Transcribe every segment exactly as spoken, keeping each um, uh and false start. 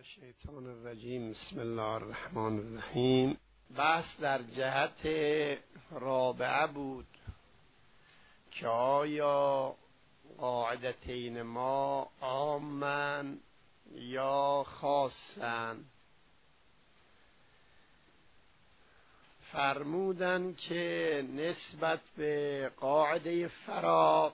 الشیطان الرجیم. بسم الله الرحمن الرحیم. بحث در جهت رابعه بود که آیا قاعدتین ما عامن یا خاصن. فرمودن که نسبت به قاعده فراق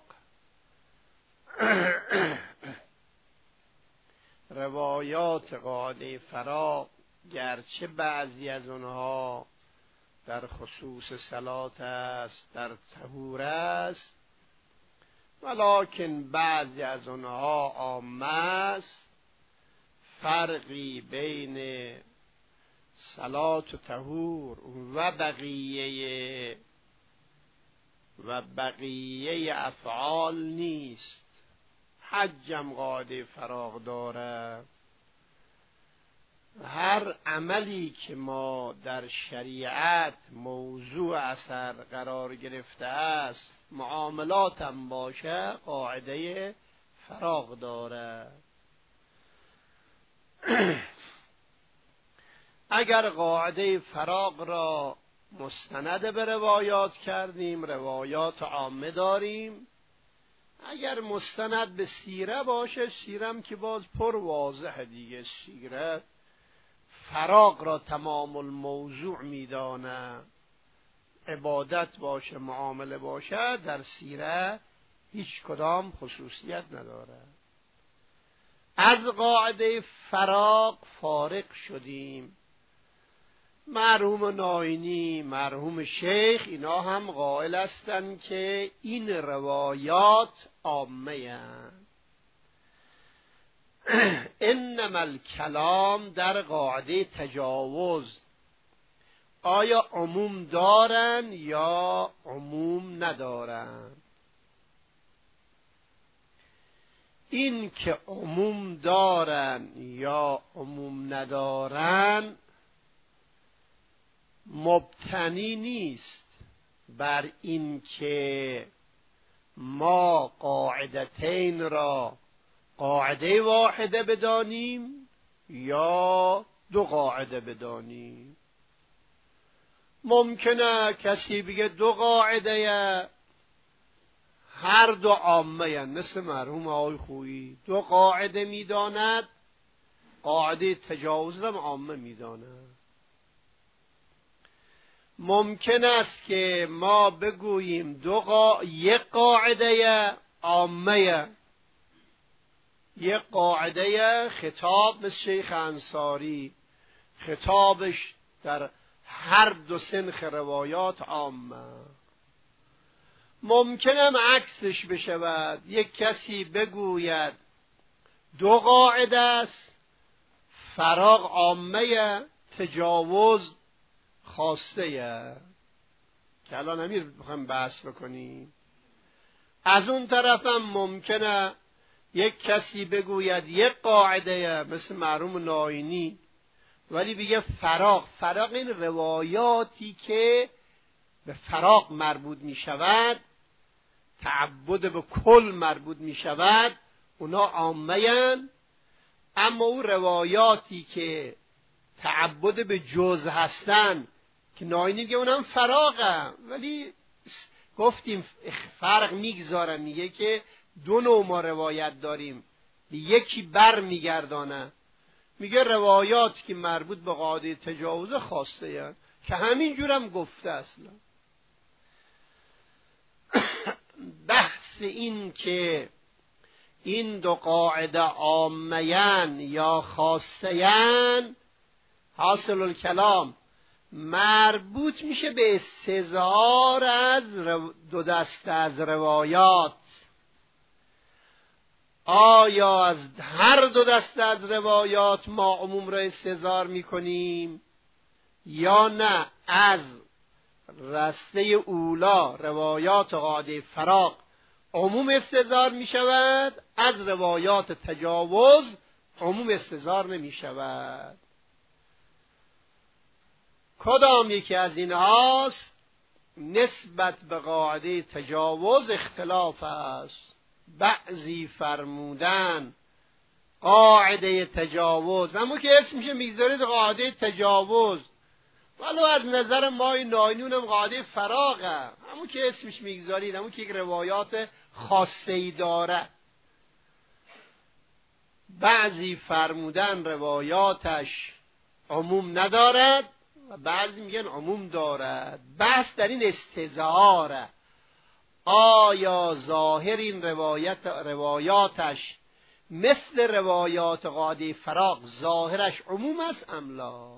روایات قاعده فراق گرچه بعضی از اونها در خصوص صلات است، در طهور است، ولکن بعضی از اونها عامه است. فرقی بین صلات و طهور و بقیه و بقیه افعال نیست. حجم قاعده فراق داره. هر عملی که ما در شریعت موضوع اثر قرار گرفته است، معاملات هم باشه، قاعده فراق داره. اگر قاعده فراق را مستند به روایات کردیم، روایات عامه داریم. اگر مستند به سیره باشه، سیرم که باز پر واضحه دیگه. سیره فراق را تمام الموضوع میدانه. عبادت باشه، معامله باشه، در سیره هیچ کدام خصوصیت نداره. از قاعده فراق فارق شدیم. مرحوم ناینی، مرحوم شیخ، اینا هم قائل هستند که این روایات عامه اند. انما الکلام در قاعده تجاوز آیا عموم دارن یا عموم ندارن؟ این که عموم دارن یا عموم ندارن مبتنی نیست بر این که ما قاعدتین را قاعده واحده بدانیم یا دو قاعده بدانیم. ممکنه کسی بگه دو قاعده هر دو عامه ین، مثل مرحوم آقای خویی دو قاعده میداند، قاعده تجاوز را عامه میداند. ممکن است که ما بگوییم دو قا... یک قاعده عامه، یک قاعده خطاب مثل شیخ انصاری، خطابش در هر دو سنخ روایات عامه. ممکنم عکسش بشود، یک کسی بگوید دو قاعده است، فراق عامه، تجاوز خواسته یه که الان امیر بخوایم بحث بکنیم. از اون طرف هم ممکنه یک کسی بگوید یک قاعده مثل مرحوم ناینی، ولی بگه فراق فراق این روایاتی که به فراق مربوط می شود، تعبد به کل مربوط می شود، اونا عامه هستند. اما اون روایاتی که تعبد به جز هستن که ناینی میگه اونم فراقه، ولی گفتیم فرق میگذارن. میگه که دو نوع ما روایت داریم، یکی بر میگردانه، میگه روایات که مربوط به قاعده تجاوز خواسته یه. که همین جورم گفته اصلا. بحث این که این دو قاعده عامه‌اند یا خاصه‌اند، حاصل الکلام مربوط میشه به استظهار از دو دسته از روایات. آیا از هر دو دسته از روایات ما عموم را استظهار میکنیم یا نه از رسته اولا روایات قاعده فراق عموم استظهار میشود، از روایات تجاوز عموم استظهار نمیشود؟ کدام یکی از اینهاست؟ نسبت به قاعده تجاوز اختلاف است. بعضی فرمودن قاعده تجاوز، همون که اسمش میگذارید قاعده تجاوز، ولو از نظر ما این ناینون هم قاعده فراغه، همون که اسمش میگذارید، همون که یک روایات خاصه‌ای داره. بعضی فرمودن روایاتش عموم ندارد و بعضی میگن عموم دارد. بحث در این استظهاره، آیا ظاهر این روایت روایاتش مثل روایات قاعده فراغ ظاهرش عموم است ام لا؟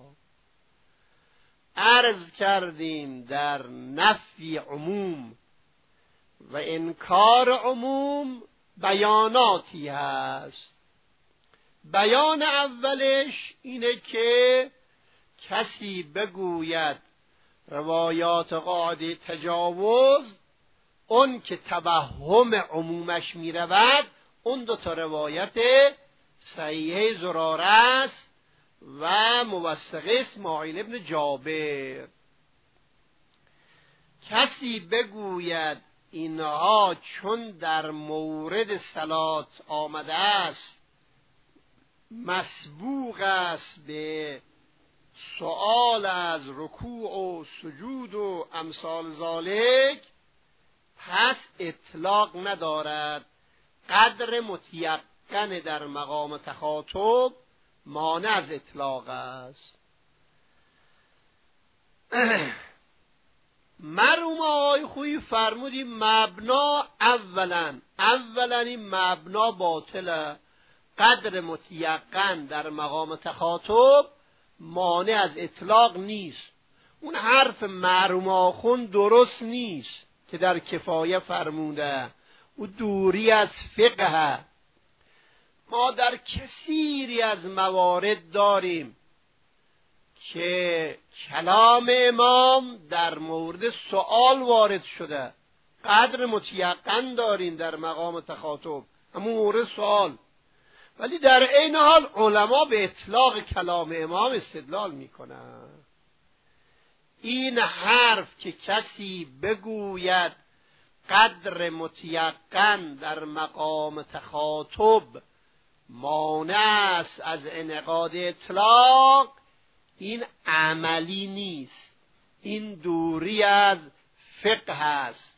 عرض کردیم در نفی عموم و انکار عموم بیاناتی هست. بیان اولش اینه که کسی بگوید روایات قاعده تجاوز، اون که توهم عمومش می رود، اون دو تا روایت صحیحه زراره است و موثقه اسماعیل ابن جابر. کسی بگوید اینها چون در مورد صلات آمده است مسبوق است به سؤال از رکوع و سجود و امثال ذالک، پس اطلاق ندارد. قدر متیقن در مقام تخاطب مانع از اطلاق است. مرحوم آقای خویی فرمودیم مبنا اولا اولا این مبنا باطله. قدر متیقن در مقام تخاطب مانع از اطلاق نیست. اون حرف مرحوم آخوند درست نیست که در کفایه فرموده، او دوری از فقه. ما در کثیری از موارد داریم که کلام امام در مورد سؤال وارد شده، قدر متیقن داریم در مقام تخاطب، همون مورد سؤال، ولی در عین حال علما به اطلاق کلام امام استدلال میکنن. این حرف که کسی بگوید قدر متیقن در مقام تخاطب مانع است از انعقاد اطلاق، این عملی نیست، این دوری از فقه است.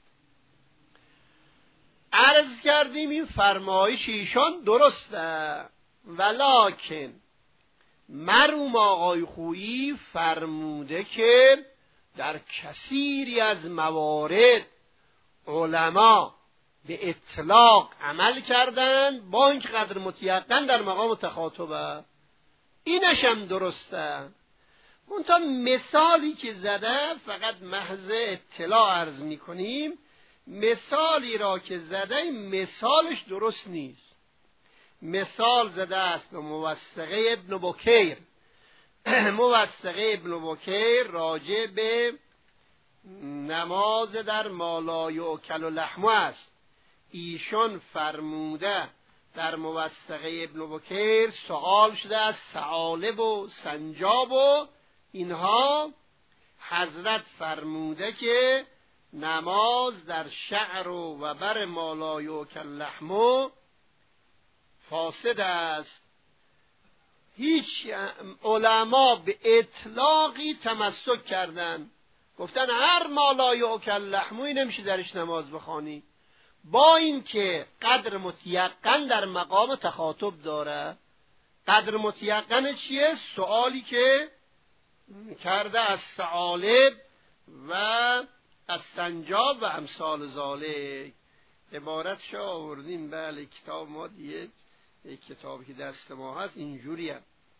عرض کردیم این فرمایش ایشان درسته، ولکن مرحوم آقای خویی فرموده که در کثیری از موارد علما به اطلاق عمل کردند با اینکه قدر متیقن در مقام تخاطبه. اینش هم درسته، منتها مثالی که زده فقط محض اطلاع عرض میکنیم، مثالی را که زده مثالش درست نیست. مثال زده است به موثقه ابن بکیر. موثقه ابن بکیر راجع به نماز در مالا یؤکل لحمه است. ایشان فرموده در موثقه ابن بکیر سؤال شده از ثعالب و سنجاب و اینها، حضرت فرموده که نماز در شعر و وبر مالا یؤکل لحمه فاسد است. هیچ علما به اطلاقی تمسک کردن، گفتن هر مالا یؤکل لحمه نمیشه درش نماز بخوانی، با اینکه قدر متیقن در مقام تخاطب داره. قدر متیقن چیه؟ سؤالی که کرده از ثعالب و از سنجاب و امثال ذالک. عبارتش آوردیم، بله کتاب ما دیگه، یک کتابی که دست ما هست اینجوریه.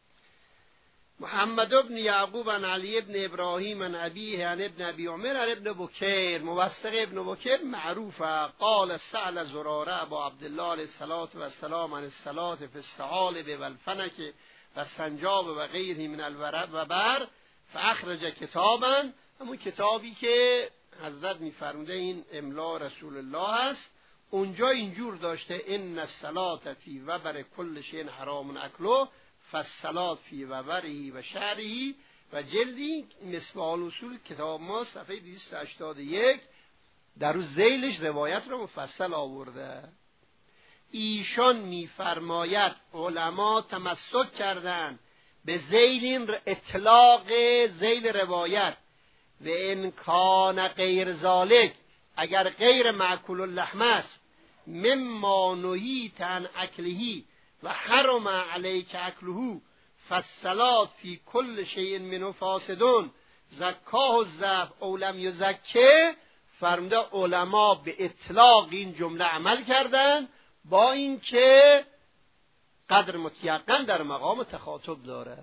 محمد ابن یعقوب عن علی ابن ابراهیم عن ابیه عن ابن ابی عمر عن ابن بکیر. موثق ابن بکیر معروفه. قال سأل زراره ابا عبدالله علیه الصلاة و السلام عن الصلاة فی الثعالب و الفنک و السنجاب و غیره من الورب و بر فاخرج کتابا، همون کتابی که حضرت میفرموده این املا رسول الله است. اونجا اینجور داشته ان الصلاة فی وبر کل شیء حرام اکله فالصلاة فی وبره و شعره و جلدی. مصباح الاصول کتاب ما صفحه دویست و هشتاد و یک در روز ذیلش روایت رو مفصل آورده. ایشان میفرماید علما تمسک کردند به ذیل این اطلاق ذیل روایت و ان کان غیر ذالک، اگر غیر معکول اللحم است، مما نهیت عن اکلهی و حرم علیک اکلهو فالصلاة فی کل شیء منه فاسدون زکاه الضعف او لم یزکه. فرموده علما به اطلاق این جمله عمل کردند، با اینکه قدر متیقن در مقام تخاطب داره.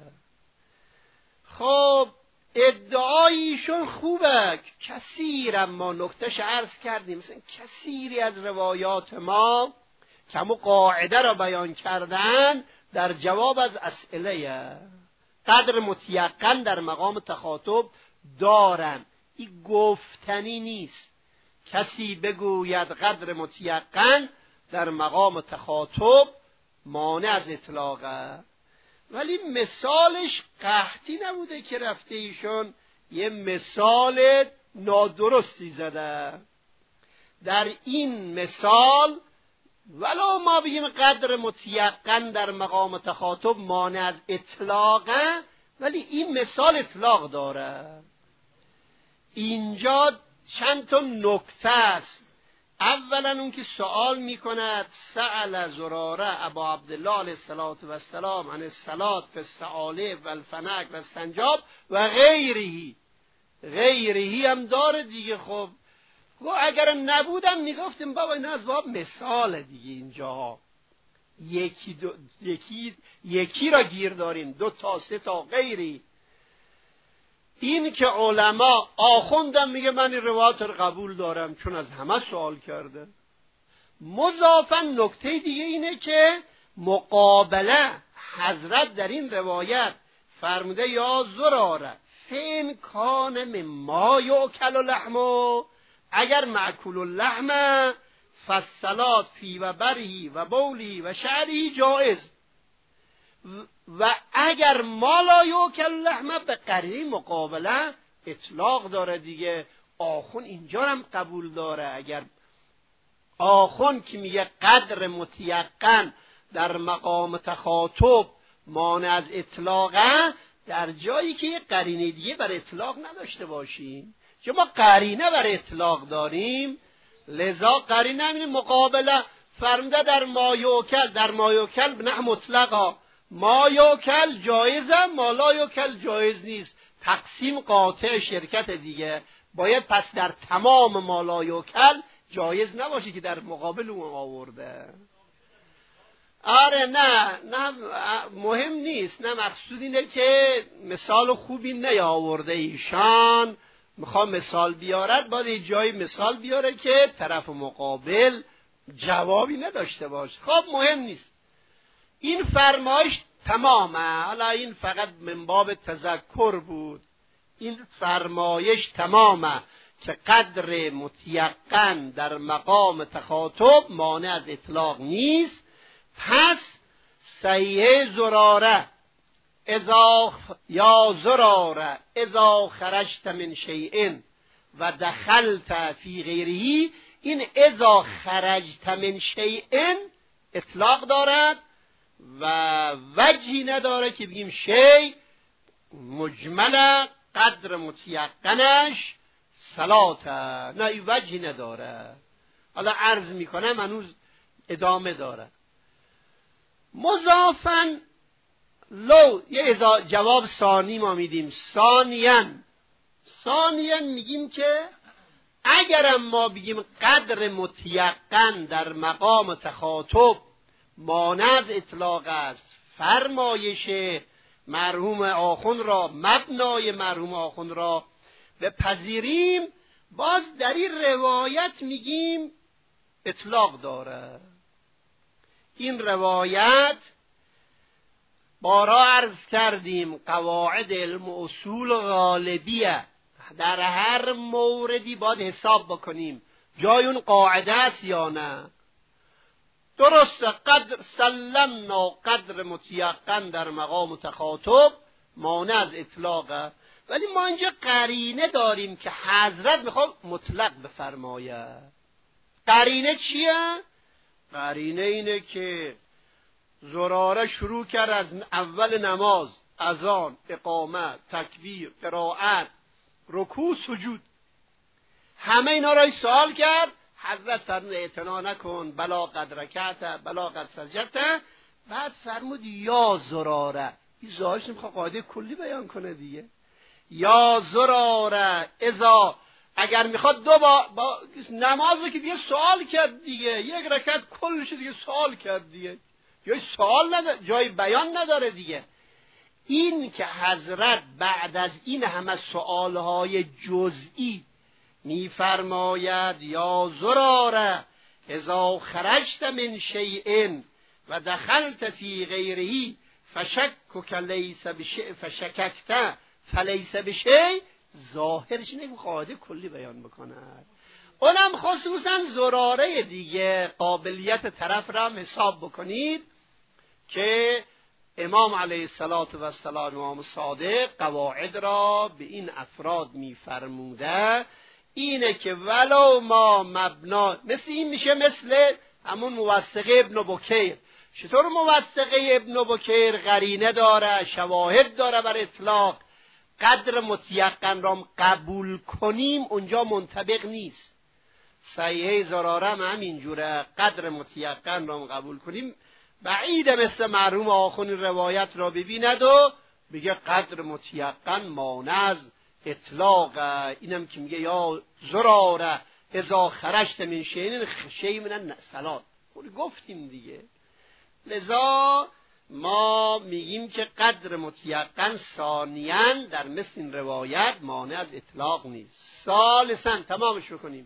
خب ادعایشون خوبه، کثیر، اما نکتهش عرض کردیم مثلا کثیری از روایات ما که همون قاعده را بیان کردن در جواب از اسئله قدر متیقن در مقام تخاطب دارن. این گفتنی نیست. کسی بگوید قدر متیقن در مقام تخاطب مانع از اطلاقه، ولی مثالش قحطی نبوده که رفته ایشون یه مثال نادرستی زده. در این مثال ولو ما بگیم قدر متیقن در مقام تخاطب مانع از اطلاقه، ولی این مثال اطلاق داره. اینجا چند تا نکته است. اولا اون که سوال میکند سأل زراره ابا عبدالله علیه السلام عن الصلاة فی الثعالب و الفنک و السنجاب و غیرهی. غیرهی هم داره دیگه. خب اگرم نبودم میگفتیم بابا این از باب مثال دیگه. اینجا یکی, دو، یکی, یکی را گیر داریم، دو تا سه تا غیری. این که علما آخوندم میگه من این روایت رو قبول دارم چون از همه سوال کرده. مضافاً نکته دیگه اینه که مقابله حضرت در این روایت فرموده یا زراره فین کان مما یؤکل لحمه، اگر معکول اللحم فالصلاة فی و برهی و بولی و شعری جائز، و اگر ما لا یؤکل لحم به قرینه مقابله اطلاق داره دیگه. آخون اینجا هم قبول داره. اگر آخون که میگه قدر متیقن در مقام تخاطب مانع از اطلاقه، در جایی که یه قرینه دیگه بر اطلاق نداشته باشیم، چون ما قرینه بر اطلاق داریم، لذا قرینه همین مقابله فرموده در ما یؤکل، در ما یؤکل نه مطلقا، ما یؤکل جایزه، ما لا یؤکل جایز نیست. تقسیم قاطع شرکت دیگه. باید پس در تمام ما لا یؤکل جایز نباشه که در مقابل اون آورده. آره نه نه مهم نیست. نه مقصود اینه که مثال خوبی نیاورده ایشان، میخوام مثال بیارد باید یه جایی مثال بیاره که طرف مقابل جوابی نداشته باشه. خب مهم نیست. این فرمایش تمامه. حالا این فقط من باب تذکر بود. این فرمایش تمامه که قدر متیقن در مقام تخاطب مانع از اطلاق نیست. پس صحیح زراره اذا یا زراره اذا خرجت من شیء و دخلت فی غیره، این اذا خرجت من شیء اطلاق دارد و وجهی نداره که بگیم شی مجمل قدر متیقنش صلاته. نه این وجهی نداره. حالا عرض میکنم هنوز ادامه داره. مضافاً لو یه جواب ثانی ما میدیم. ثانیاً ثانیاً میگیم که اگرم ما بگیم قدر متیقن در مقام تخاطب مانع از اطلاق است، فرمایش مرحوم آخوند را، مبنای مرحوم آخوند را بپذیریم، باز در این روایت میگیم اطلاق داره. این روایت بارا عرض کردیم قواعد علم و اصول غالبیه. در هر موردی باید حساب بکنیم جای اون قاعده است یا نه. درسته قدر سلمنا قدر متیقن در مقام تخاطب مانع از اطلاقه، ولی ما اینجا قرینه داریم که حضرت میخواد مطلق بفرماید. قرینه چیه؟ قرینه اینه که زراره شروع کرد از اول نماز، اذان، اقامت، تکبیر، قرائت، رکوع، سجود، همه اینا را سوال کرد. حضرت فرمود اعتنا نکن، بلا قد رکعت، بلا قد سجدت. بعد فرمود یا زراره، این ظاهرش میخواد قاعده کلی بیان کنه دیگه. یا زراره اذا، اگر میخواد دو با, با نمازه که دیگه سوال کرد دیگه، یک رکعت کلش دیگه سوال کرد دیگه، جای سوال نداره، جای بیان نداره دیگه. این که حضرت بعد از این همه سوالهای جزئی میفرماید یا زراره اذا خرجت من شیء و دخلت فی غیره فشکک لیس بشیء فشککت فلیس بشیء، ظاهرش اینه قاعده کلی بیان بکنه. اونم خصوصا زراره دیگه قابلیت طرف را حساب بکنید که امام علیه الصلاة و السلام، امام صادق، قواعد را به این افراد میفرموده اینه که ولو ما مبنا، مثل این میشه مثل همون موثقه ابن بکیر. چطور موثقه ابن بکیر قرینه داره، شواهد داره بر اطلاق، قدر متیقن را قبول کنیم اونجا منطبق نیست. صحیحه زراره هم همینجوره، قدر متیقن را قبول کنیم بعیده مثل مرحوم آخوند روایت را ببیند و بگه قدر متیقن مانع از اطلاقه. اینم که میگه یا زراره اذا خرجت من شیء شیء من الصلاه، گفتیم دیگه. لذا ما میگیم که قدر متیقن ثانیاً در مثل این روایت مانع از اطلاق نیست. ثالثاً تمامش بکنیم.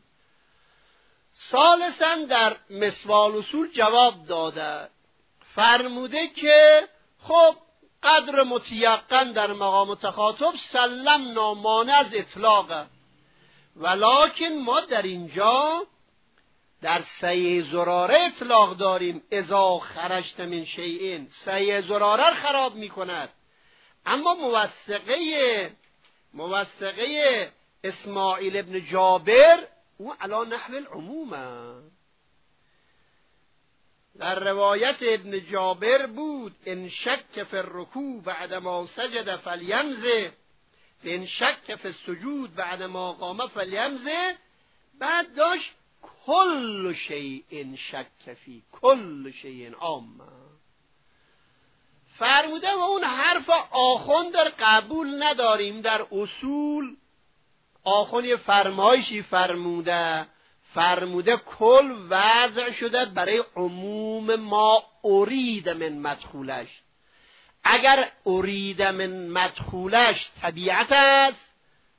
ثالثاً در مسوال اصول جواب داده، فرموده که خب قدر متیقن در مقام تخاطب سلمنا مانع از اطلاقه، ولکن ما در اینجا در صحیح زراره اطلاق داریم اذا خرجت من شیء، صحیح زراره خراب میکند. اما موثقه موثقه اسماعیل ابن جابر او علی نحو العمومه. در روایت ابن جابر بود ان شک فی الرکوع بعد ما سجد فلیمزه، ان شک فی السجود بعد ما قام فلیمزه. بعد داشت کل شیء شک فی کل شیء عام، فرموده و اون حرف آخوند در قبول نداریم. در اصول آخوند فرمایشی فرموده فرموده کل وضع شده برای عموم ما ارید من مدخولش. اگر ارید من مدخولش طبیعت است،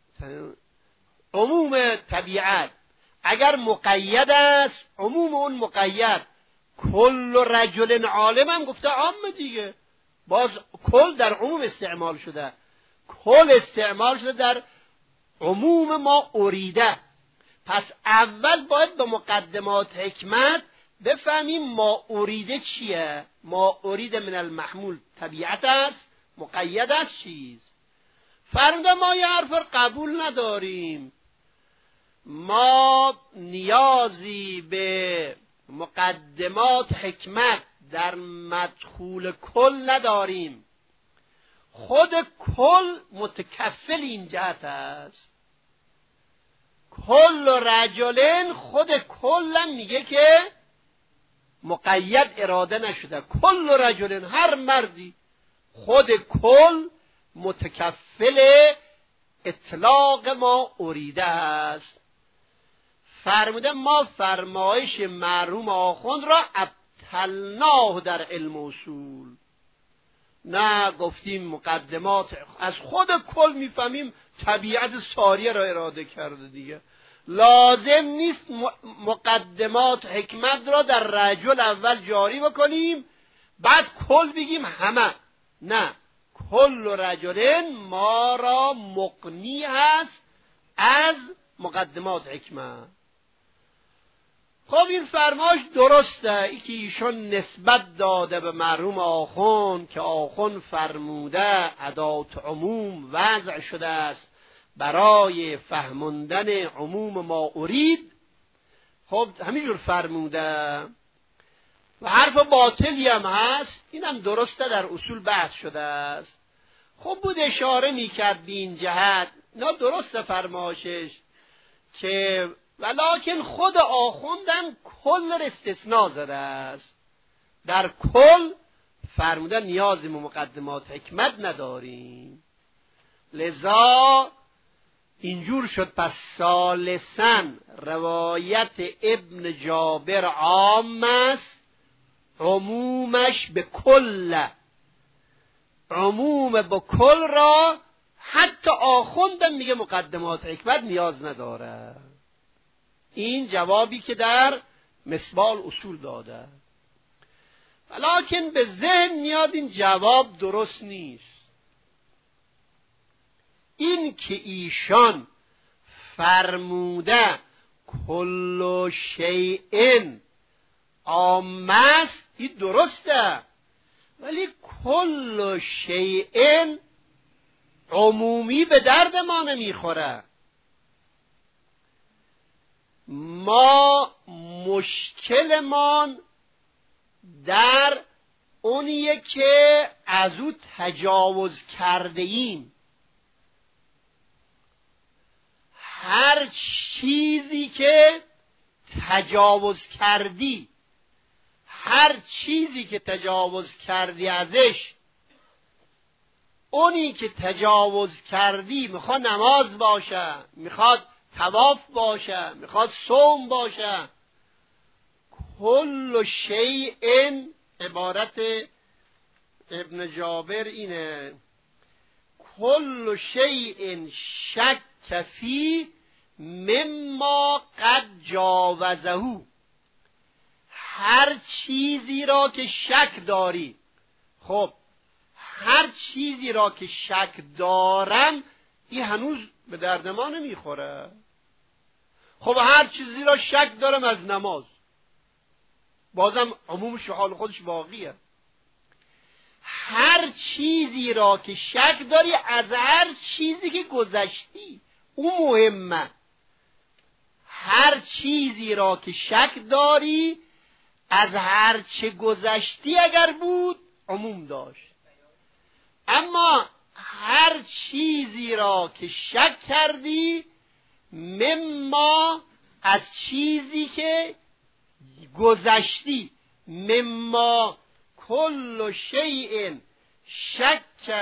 عموم طبیعت. اگر مقید است، عموم اون مقید. کل رجل عالم هم گفته عام دیگه، باز کل در عموم استعمال شده، کل استعمال شده در عموم ما اریده. پس اول باید به مقدمات حکمت بفهمیم ما اریده چیه. ما اریده من المحمول طبیعت است، مقید است چیز. فرموده ما یه حرف قبول نداریم، ما نیازی به مقدمات حکمت در مدخول کل نداریم. خود کل متکفل این جهت است. کل رجلین، خود کلم میگه که مقید اراده نشده، کل رجلین هر مردی. خود کل متکفل اطلاق ما اریده است. فرموده ما فرمایش مرحوم آخوند را ابطلناه در علم اصول. نه گفتیم مقدمات از خود کل میفهمیم طبیعت ساریه را اراده کرده دیگه. لازم نیست مقدمات حکمت را در رجل اول جاری بکنیم بعد کل بگیم همه. نه، کل رجلین ما را مقنی هست از مقدمات حکمت. خب این فرمایش درسته، ای که ایشون نسبت داده به مرحوم آخوند که آخوند فرموده ادات عموم وضع شده است برای فهموندن عموم ما ارید. خب همینجور فرموده. و حرف باطلی هم هست، اینم درسته، در اصول بحث شده است. خب بود اشاره میکرد به این جهت، نه درسته فرمایشش که ولکن خود آخوندن کل را استثناء زده است. در کل فرمودن نیاز به مقدمات حکمت نداریم، لذا اینجور شد. پس ثالثاً روایت ابن جابر عام است، عمومش به کل، عموم به کل را حتی آخوندم میگه مقدمات حکمت نیاز نداره. این جوابی که در مصباح اصول داده، ولیکن به ذهن میاد این جواب درست نیست. این که ایشان فرموده کل شیء عام است، این درسته، ولی کل شیء عمومی به درد ما نمیخوره. ما مشکلمان در اونیه که از او تجاوز کرده ایم. هر چیزی که تجاوز کردی، هر چیزی که تجاوز کردی ازش، اونی که تجاوز کردی میخواد نماز باشه، میخواد طواف باشه، میخواد صوم باشه، کل شیء، عبارت ابن جابر اینه، کل شیء شک فی مما قد جاوزه. هر چیزی را که شک داری، خب هر چیزی را که شک دارم، این هنوز به درد ما نمیخوره. خب هر چیزی را شک دارم از نماز، بازم عمومش به حال خودش باقیه. هر چیزی را که شک داری از هر چیزی که گذشتی، اون مهمه. هر چیزی را که شک داری از هر چه گذشتی اگر بود عموم داشت، اما هر چیزی را که شک کردی مما، از چیزی که گذشتی، مما کل شیء شک،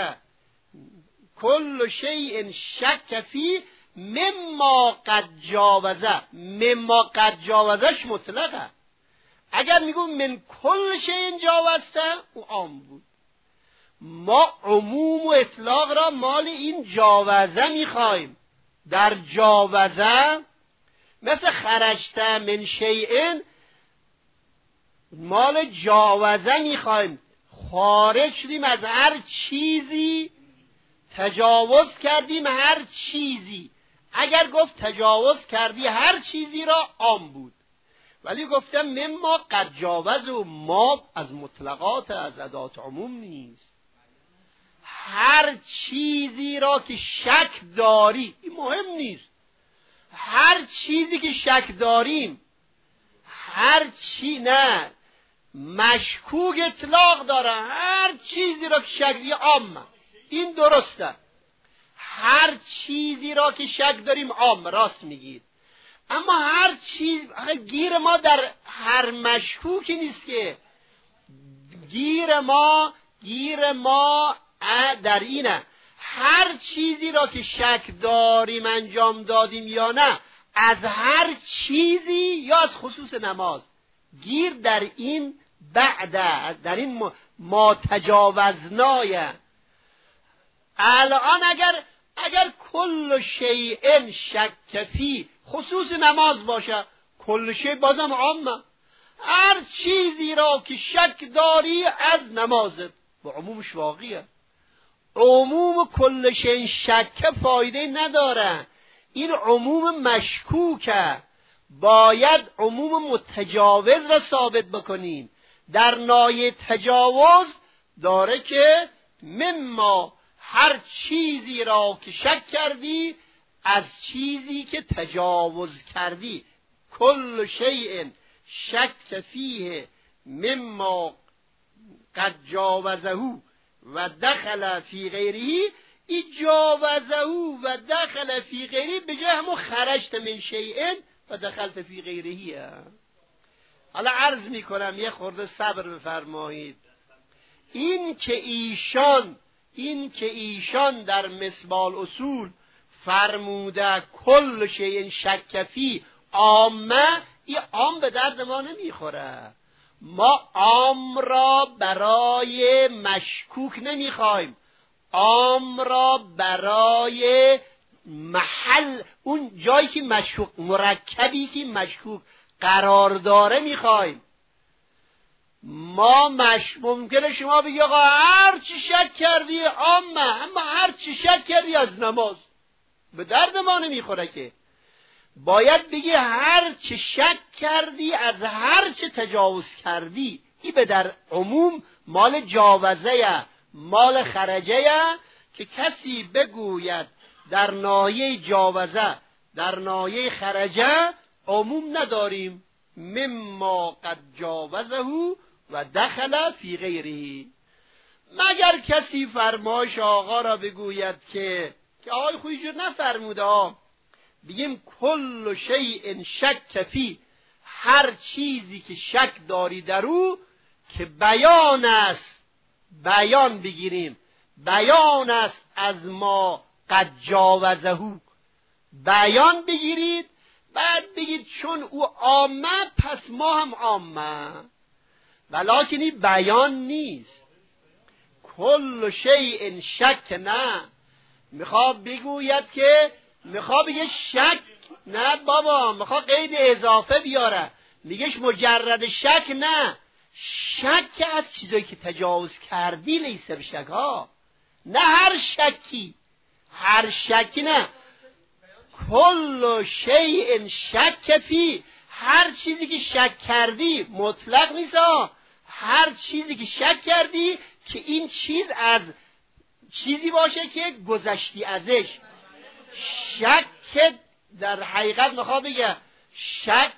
کل شیء شک فی مما قد جاوزه. مما قد جاوزش مطلقه. اگر میگم من کل شیء جاوزته، او عام بود. ما عموم و اطلاق را مال این جاوزه میخوایم. در جاوزه مثل خرجته من شیء، مال جاوزه میخوایم، خارج شدیم از هر چیزی، تجاوز کردیم هر چیزی. اگر گفت تجاوز کردی هر چیزی را عام بود، ولی گفتم مما قد جاوز، و ما از مطلقات، از ادات عموم نیست. هر چیزی را که شک داری، این مهم نیست، هر چیزی که شک داریم، هر چی نه مشکوک اطلاق داره، هر چیزی را که شک داری عامه، این درسته. هر چیزی را که شک داریم عام، راست میگید. اما هر چیز، گیر ما در هر مشکوکی نیست که، گیر ما گیر ما در اینه هر چیزی را که شک داریم انجام دادیم یا نه، از هر چیزی یا از خصوص نماز. گیر در این بعد، در این ما تجاوزنای. الان اگر اگر کل شیء شک فی خصوص نماز باشه، کل شیء بازم عامه. هر چیزی را که شک داری از نمازت، و عمومش واقعیه. عموم کل شیء شک فایده نداره، این عموم مشکوکه. باید عموم متجاوز را ثابت بکنیم. در نایه تجاوز داره که مما، هر چیزی را که شک کردی از چیزی که تجاوز کردی. کل شیء شک فیه مما قد جاوزه و دخل فی غیره، ای جاوزه و دخل فی غیره به جای همون خرجت من شیء و دخلت فی غیره. حالا عرض میکنم یه خورده صبر بفرمایید. این که ایشان این که ایشان در مصباح الاصول فرموده کل شیء شک فی عامه، این عام به درد ما نمیخوره. ما عام را برای مشکوک نمیخوایم، عام را برای محل اون جایی که مشکوک، مرکبی که مشکوک قرار داره میخوایم. ما مش ممکنه شما بگی آقا هر چی شک کردی عامه، اما هر چی شک کردی از نماز به درد ما نمیخوره که. باید بگی هر چی شک کردی از هر چی تجاوز کردی. این به در عموم مال جاوزه مال خرجه، که کسی بگوید در ناحیه جاوزه در ناحیه خرجه عموم نداریم، مما قد جاوزه و دخل فی غیره. مگر کسی فرمایش آقا را بگوید که که آقای خویی جور نفرموده ها، بگیم کل شیء شک فی، هر چیزی که شک داری در او که بیان است، بیان بگیریم، بیان است از ما قد جاوزه، بیان بگیرید، بعد بگید چون او عامه پس ما هم عامه. ولکن این بیان نیست. کل شیء شک، نه، میخواد بگوید که میخواد بگه شک، نه بابا، میخواد قید اضافه بیاره، میگهش مجرد شک، نه، شک از چیزایی که تجاوز کردی لیسه بشک ها، نه هر شکی، هر شکی نه. کل شیء شک فی، هر چیزی که شک کردی، مطلق نیست ها، هر چیزی که شک کردی که این چیز از چیزی باشه که گذشتی ازش. شک در حقیقت میخواد بگه شک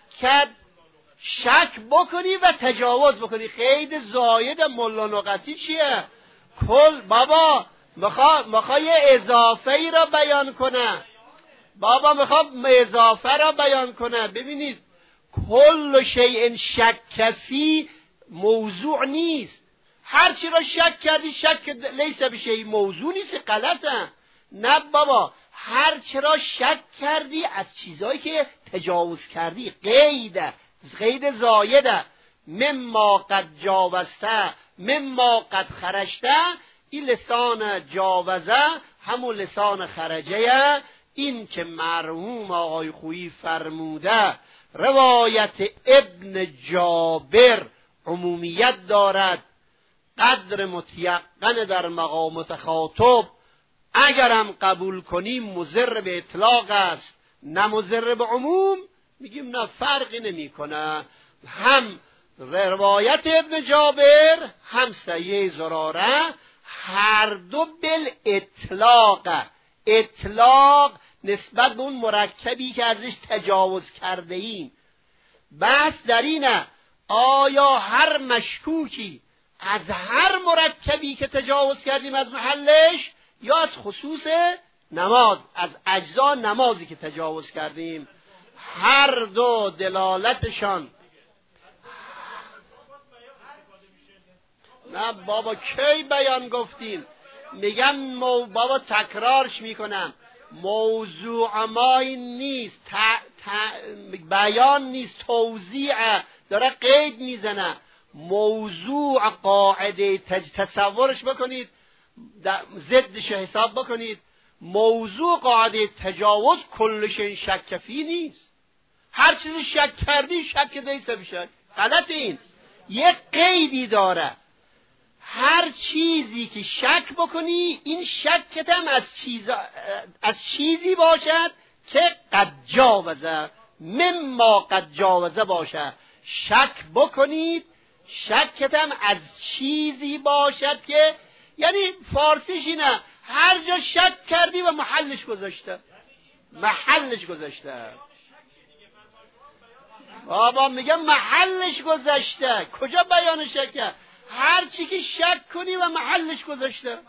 شک بکنی و تجاوز بکنی. قید زاید ملا نقطی چیه؟ کل بابا میخواد میخواد یه اضافه ای را بیان کنه، بابا میخواد اضافه را بیان کنه. ببینید کل شیء شک فی موضوع نیست. هر چی را شک کردی، شک لیس بشیء موضوع نیست، غلطه. نه بابا، هر چی را شک کردی از چیزایی که تجاوز کردی، قید قید زایده، مما قد جاوزته مما قد خرجته. این لسان جاوزه همون لسان خرجه. این که مرحوم آقای خویی فرموده روایت ابن جابر عمومیت دارد، قدر متیقن در مقام تخاطب، اگرم قبول کنیم مضر به اطلاق است نه مضر به عموم، میگیم نه فرقی نمیکنه. هم روایت ابن جابر هم سیه زراره هر دو بل اطلاق، اطلاق نسبت به اون مرکبی که ازش تجاوز کرده ایم. بحث در اینه آیا هر مشکوکی از هر مرکبی که تجاوز کردیم از محلش، یا از خصوص نماز، از اجزا نمازی که تجاوز کردیم. هر دو دلالتشان. نه بابا کی بیان گفتیم؟ میگم مو... بابا تکرارش میکنم، موضوع ما این نیست، ت... ت... بیان نیست، توضیح داره، قید میزنه. موضوع قاعده تج... تصورش بکنید، ضدش حساب بکنید. موضوع قاعده تجاوز کل شیء شک فی نیست. هر چیزی شک کردی شک دیسه بشه، غلط. این یک قیدی داره، هر چیزی که شک بکنی این شکت هم از, چیز از چیزی باشد که قد جاوزه، مما قد جاوزه باشه. شک بکنید شکت هم از چیزی باشد که، یعنی فارسیش اینه هر جا شک کردی و محلش گذاشته، محلش گذاشته. بابا میگه محلش گذشته. کجا بیانش کرد؟ هر چی که شک کنی و محلش گذاشته.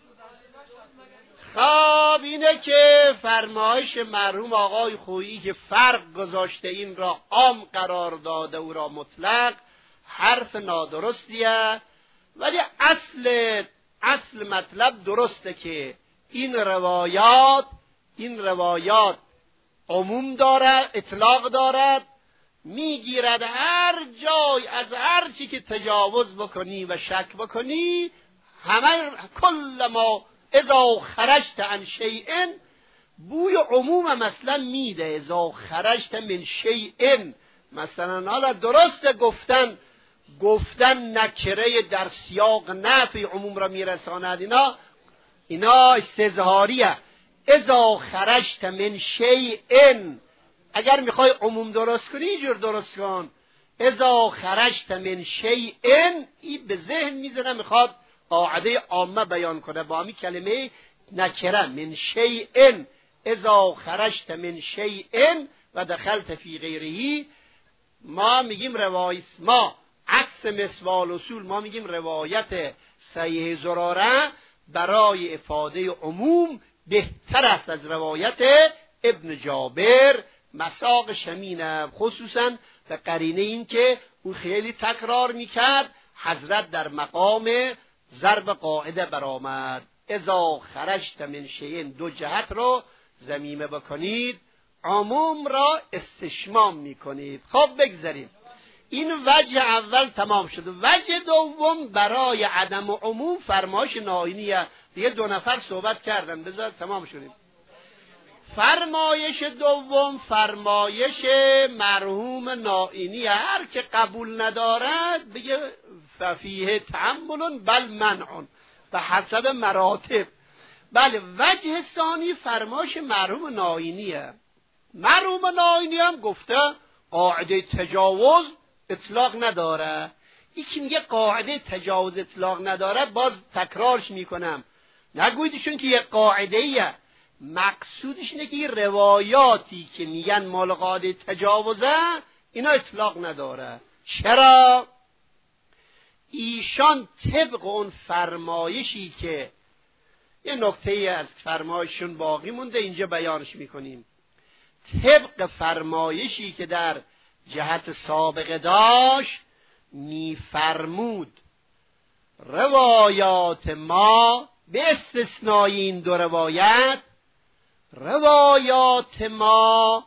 خب اینه که فرمایش مرحوم آقای خویی که فرق گذاشته این را عام قرار داده او را مطلق، حرف نادرستیه، ولی اصل اصل مطلب درسته که این روایات این روایات عموم دارد، اطلاق دارد، میگیرد هر جای از هر چی که تجاوز بکنی و شک بکنی، همه کل ما اذا خرجت عن شیء، بوی عموم مثلا میده. اذا خرجت من شیء، مثلا حالا درسته گفتن گفتن نکره در سیاق نفی عموم را میرساند، اینا اینا استظهاریه. اذا خرجت من شیء، اگر میخوای عموم درست کنی اینجور درست کن. اذا خرجت من شیء، این به ذهن میزنه میخواد قاعده عامه بیان کنه با همین کلمه نکره. من شیء، اذا خرجت من شیء و دخلت فی غیره. ما میگیم روایت، ما عکس مسوال اصول، ما میگیم روایت صحیح زراره برای افاده عموم بهتر است از روایت ابن جابر. مساق شمینه، خصوصا به قرینه این که او خیلی تکرار میکرد، حضرت در مقام ضرب قاعده برآمد. اذا خرجت من شیء، دو جهت رو ضمیمه بکنید، عموم را استشمام میکنید. خب بگذاریم، این وجه اول تمام شد. وجه دوم برای عدم عموم فرمایش نائینیه. دیگه دو نفر صحبت کردن، بذار تمام شدیم. فرمایش دوم فرمایش مرحوم نائینی، هر که قبول ندارد بگه ففیه تأمل بل منع به حسب مراتب. بله، وجه ثانی فرمایش مرحوم نائینیه. مرحوم نائینی هم گفته قاعده تجاوز اطلاق نداره. یکی میگه قاعده تجاوز اطلاق نداره، باز تکرارش میکنم، نگویدشون که یه قاعده ایه، مقصودش اینه که این روایاتی که میگن مال قاعده تجاوزه اینا اطلاق نداره. چرا؟ ایشان طبق اون فرمایشی که یه نکته از فرمایششون باقی مونده اینجا بیانش میکنیم، طبق فرمایشی که در جهت سابقه داشت میفرمود روایات ما به استثنای این دو روایت، روایات ما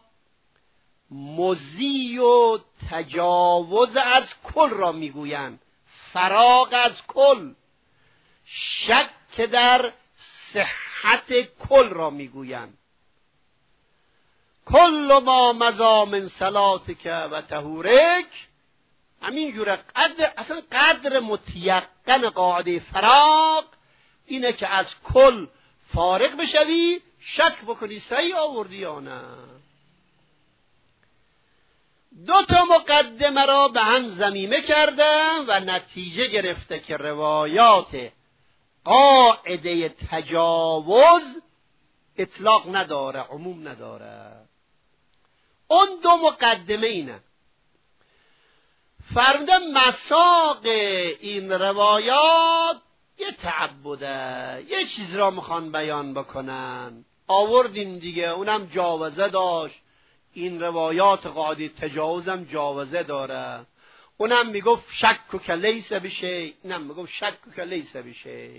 مزی و تجاوز از کل را میگویند، فراغ از کل، شک در صحت کل را میگویند. کل ما مضی من صلاتک و طهورک، همینجوره. قدر اصلا قدر متیقن قاعده فراغ اینه که از کل فارغ بشوی، شک بکنی صحیح آوردی یا نه. دو تا مقدمه را به هم ضمیمه کرده و نتیجه گرفته که روایات قاعده تجاوز اطلاق نداره، عموم نداره. اون دو مقدمه اینه. فرموده مساق این روایات یه تعبده، یه چیز را میخوان بیان بکنن، آوردیم دیگه، اونم جاوزه داشت. این روایات قاعده تجاوزم جاوزه داره. اونم میگفت شک که لیس بشه، اینم میگفت شک که لیس بشه.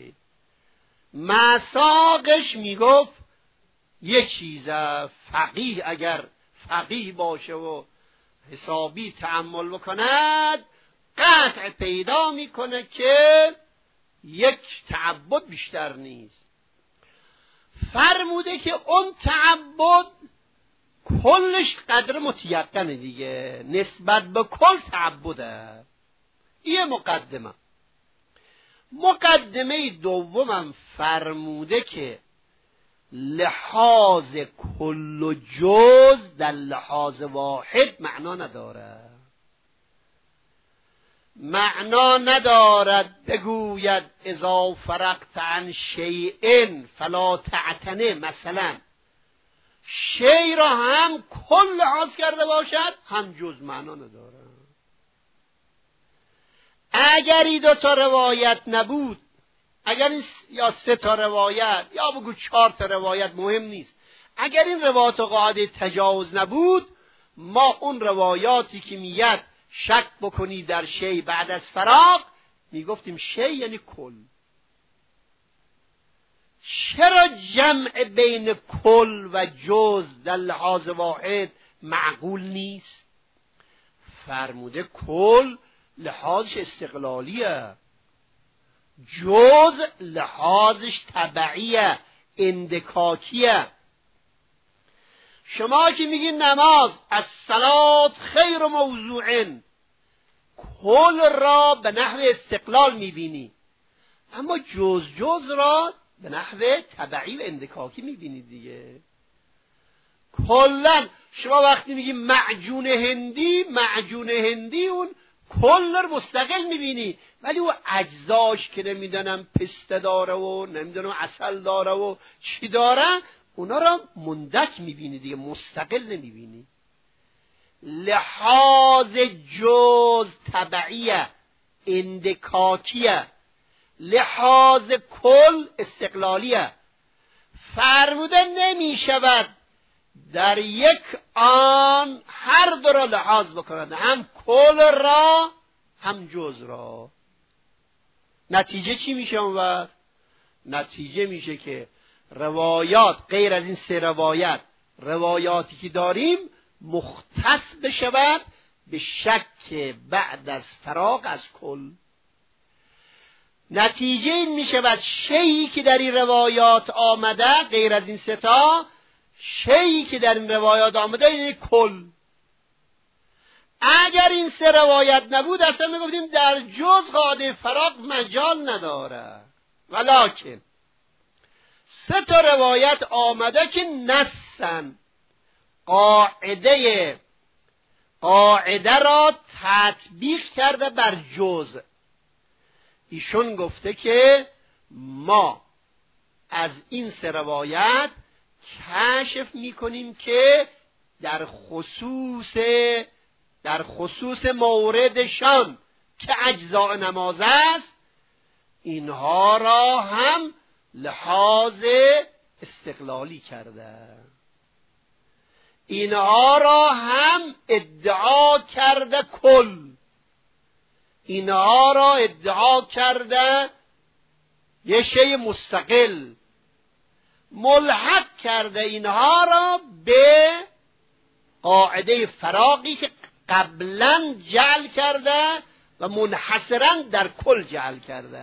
مساقش میگفت یه چیزه، فقیه اگر فقیه باشه و حسابی تأمل بکند قطع پیدا میکنه که یک تعبد بیشتر نیست. فرموده که اون تعبد کلش قدر متیقنه دیگه، نسبت به کل تعبده. این مقدمه. مقدمه دومم فرموده که لحاظ کل و جز در لحاظ واحد معنا نداره. معنا ندارد بگوید اذا فرقت عن شیء فلا تعتنه. مثلا شی را هم کل لحاظ کرده باشد هم جز معنا نداره. اگر این دو تا روایت نبود، اگر این یا سه تا روایت یا بگو چهار تا روایت، مهم نیست، اگر این روایات و قاعده تجاوز نبود، ما اون روایاتی که میگه شک بکنی در شی بعد از فراق، میگفتیم شی یعنی کل. چرا جمع بین کل و جز در لحاظ واحد معقول نیست؟ فرموده کل لحاظش استقلالیه، جز لحاظش تبعیه، اندکاکیه. شما که میگین نماز الصلاة خیر موضوع، کل را به نحو استقلال میبینی، اما جز جز را به نحو تبعی و اندکاکی میبینید دیگه. کلن شما وقتی میگی معجون هندی، معجون هندی اون کل رو مستقل میبینی، ولی او اجزاش که نمیدونم پسته داره و نمیدونم عسل داره و چی داره، اونا را مندک میبینی دیگه، مستقل نمیبینی. لحاظ جز تبعیه، اندکاکیه، لحاظ کل استقلالیه. فرموده نمیشود در یک آن هر دو را لحاظ بکنند، هم کل را هم جز را. نتیجه چی میشه اون وقت؟ نتیجه میشه که روایات غیر از این سه روایت، روایاتی که داریم مختص بشود به شک بعد از فراق از کل. نتیجه این میشود شیئی که در این روایات آمده غیر از این سه تا، شیئی که در این روایات آمده این کل. اگر این سه روایت نبود اصلا میگفتیم در جز قاعده فراق مجال نداره. ولکن سه تا روایت آمده که نصن قاعده قاعده را تطبیق کرده بر جز. ایشون گفته که ما از این سه روایت کشف میکنیم که در خصوص در خصوص موردشان که اجزاء نماز است، اینها را هم لحاظ استقلالی کرده، اینها را هم ادعا کرده کل، اینها را ادعا کرده یه شی مستقل، ملحق کرده اینها را به قاعده فراقی که قبلا جعل کرده و منحصرا در کل جعل کرده.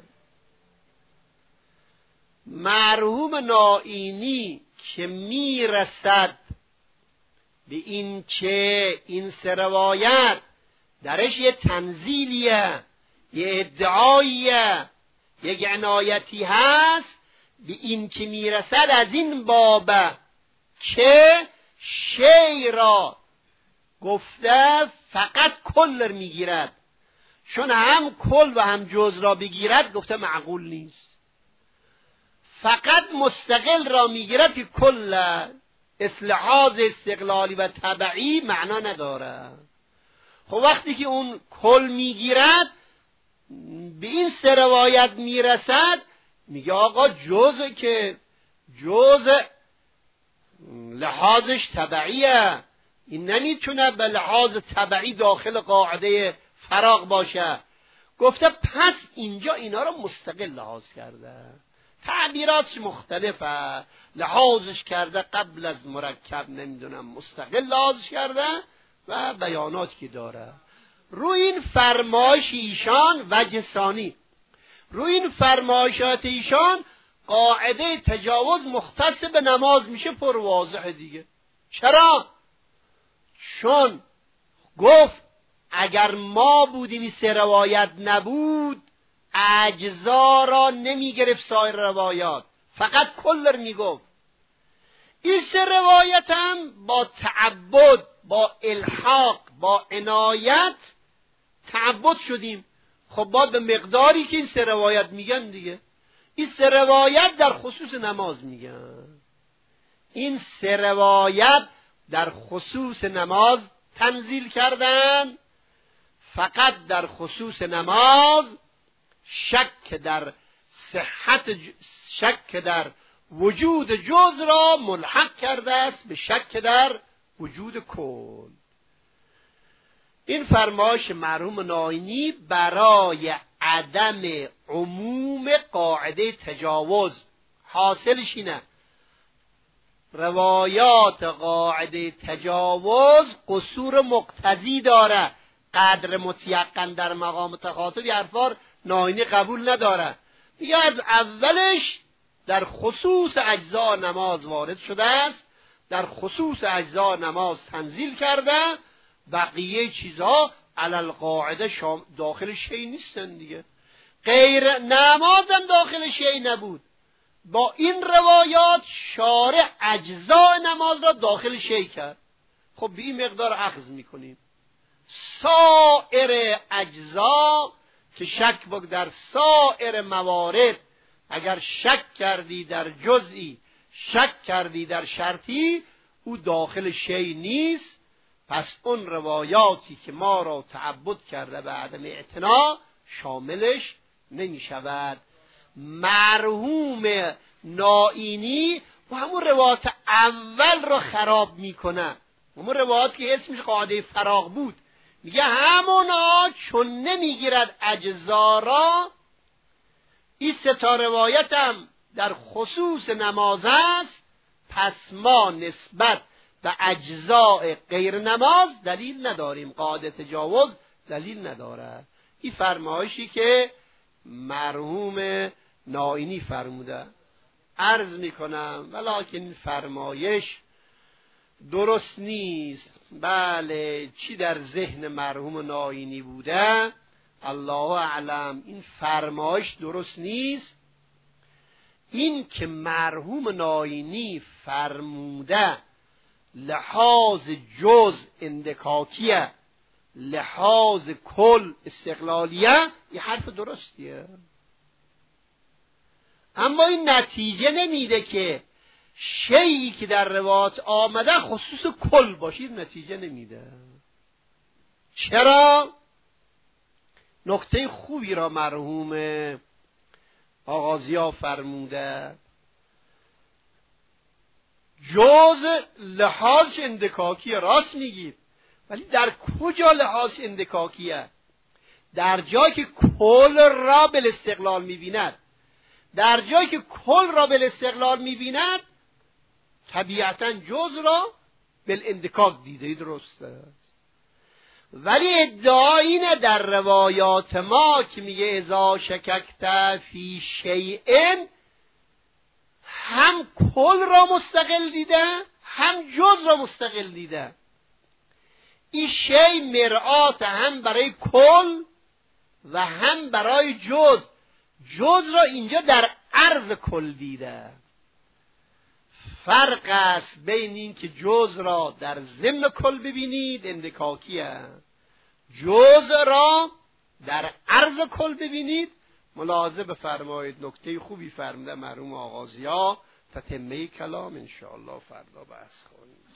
مرحوم نائینی که میرسد به این که این سه روایت درش یه تنزیلیه، یه ادعاییه، یک عنایتی هست، به این که میرسد از این بابه که شی را گفته فقط کل میگیرد، چون هم کل و هم جز را بگیرد گفته معقول نیست. فقط مستقل را میگیرد که کل اصلاحاظ استقلالی و تبعی معنا نداره. خب وقتی که اون کل میگیرد به این سه روایت میرسد، میگه آقا جز که جز لحاظش تبعیه، این نمیتونه به لحاظ تبعی داخل قاعده فراق باشه. گفته پس اینجا اینا رو مستقل لحاظ کرده، تعبیراتش مختلفه، لحاظش کرده قبل از مرکب نمیدونم مستقل لحاظش کرده و بیانات که داره. روی این فرمایش ایشان وجه ثانی، روی این فرمایشات ایشان قاعده تجاوز مختص به نماز میشه پر واضح دیگه. چرا؟ چون گفت اگر ما بودیم این سه روایت نبود اجزا را نمیگرفت سایر روایات، فقط کل رو میگفت. این سه روایت هم با تعبد، با الحاق، با عنایت تعبد شدیم. خب باید به مقداری که این سه روایت میگن دیگه. این سه روایت در خصوص نماز میگن، این سه روایت در خصوص نماز تنزیل کردند. فقط در خصوص نماز شک در صحت شک در وجود جز را ملحق کرده است به شک در وجود کل. این فرمایش مرحوم نائینی برای عدم عموم قاعده تجاوز حاصلش اینه. روایات قاعده تجاوز قصور مقتضی داره، قدر متیقن در مقام تخاطب حرفار نائینی قبول نداره. دیگه از اولش در خصوص اجزا نماز وارد شده است، در خصوص اجزا نماز تنزیل کرده، بقیه چیزها علل قاعده داخل شیء نیستن دیگه. غیر نماز هم داخل شیء نبود. با این روایات شارع اجزا نماز را داخل شیء کرد. خب به این مقدار اخذ میکنیم. سایر اجزا که شک بک در سایر موارد، اگر شک کردی در جزئی، شک کردی در شرطی، او داخل شیء نیست. پس اون روایاتی که ما را تعبد کرده به عدم اعتنا شاملش نمی شود. مرحوم نائینی و همون روایات اول را خراب میکنه، همون روایات که اسمش قاعده فراغ بود، میگه همونا چون نمیگیرد اجزا را، این سه تا روایت هم در خصوص نماز است، پس ما نسبت به اجزاء غیر نماز دلیل نداریم. قاعده تجاوز دلیل نداره. این فرمایشی که مرحوم نائینی فرموده. عرض میکنم ولکن این فرمایش درست نیست. بله، چی در ذهن مرحوم نائینی بوده الله اعلم. این فرمایش درست نیست. این که مرحوم نائینی فرموده لحاظ جز اندکاکیه، لحاظ کل استقلالیه، یه حرف درستیه. اما این نتیجه نمیده که شیئی که در روایات آمده خصوص کل باشید، نتیجه نمیده. چرا؟ نکته خوبی را مرحوم آغازیا فرموده. جز لحاظ اندکاکیه، راست میگید، ولی در کجا لحاظ اندکاکیه؟ در جایی که کل را به استقلال میبیند. در جایی که کل را به استقلال میبیند طبیعتا جز را به اندکاک دیده، درسته. ولی ادعا اینه در روایات ما که میگه اذا شککت فی شیئن، هم کل را مستقل دیده هم جز را مستقل دیده. این شی مرآت هم برای کل و هم برای جز. جز را اینجا در عرض کل دیده. فرق است بین این که جز را در ضمن کل ببینید اندکاکیه، جز را در عرض کل ببینید. ملاحظه بفرمایید، نکته خوبی فرموده مرحوم آغازیا. تتمه کلام انشاءالله فردا بحث کنیم.